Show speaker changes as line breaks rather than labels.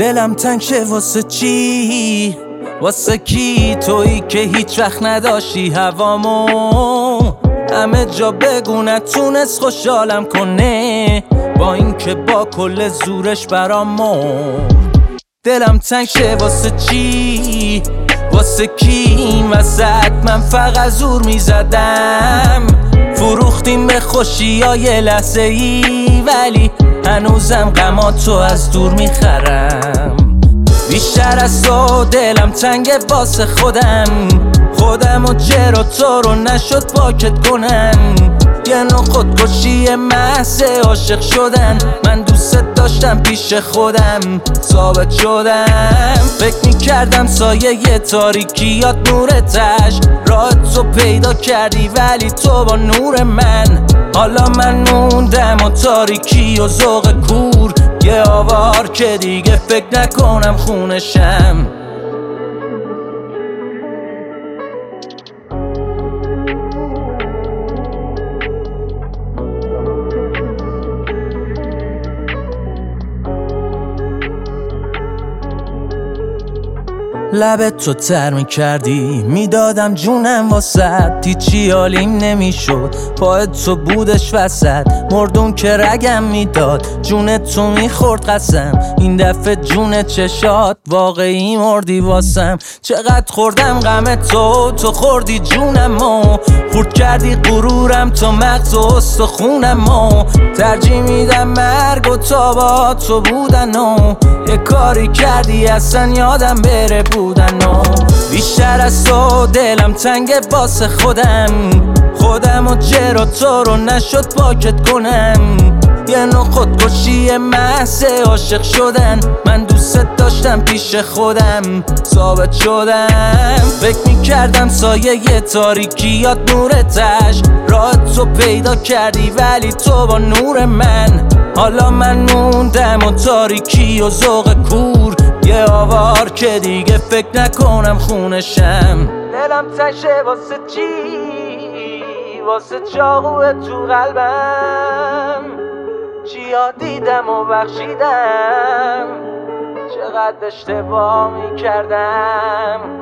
دلم تنگ شه واسه چی؟ واسه کی؟ تویی که هیچ وقت نداشتی هوامو همه جا بگو نتونست خوشحالم کنه، با اینکه با کل زورش برام دلم تنگ شه واسه چی؟ واسه کی؟ این وسط من فقط زور میزدم، فروختیم به خوشی های لحظه ای، ولی هنوزم غماتو از دور میخرم. بیشتر از تو دلم تنگه واسه خودم و چرا تو رو نشد پاکت کنم. یه نوع خودکشی محض عاشق شدن، من دوست داشتم پیش خودم ثابت شدم. فکر میکردم سایه تاریکیات نورتش، راه تو پیدا کردی ولی تو با نور من. حالا من موندم و تاریکی و ذوق کور، یه آوار که دیگه فکر نکنم خونشم. لبت تو تر میکردی میدادم جونم واسد، هیچی حالیم نمیشد پایت تو بودش وسط. مردون که رگم میداد جونت تو میخورد قسم، این دفعه جون چشات واقعی مردی واسم. چقدر خوردم غم تو خوردی جونمو، خورد کردی غرورم تو مغز و استخونمو. ترجیح میدم مرگ و تا با تو بودن و یه کاری کردی اصلا یادم بره بودن و بیشتر از تو دلم تنگه واسه خودم و چرا تو رو نشد پاکت کنم. یه نوع خودکشی محض عاشق شدن، من دوست داشتم پیش خودم ثابت شدم. فکر میکردم سایه تاریکیات نورتش، راه تو پیدا کردی ولی تو با نور من. حالا من موندم و تاریکی و ذوق کور، یه آوار که دیگه فکر نکنم خونشم. دلم تنگ شه واسه چی؟ واسه چاقوه تو قلبم، چیا دیدم و بخشیدم، چقدر اشتباه میکردم.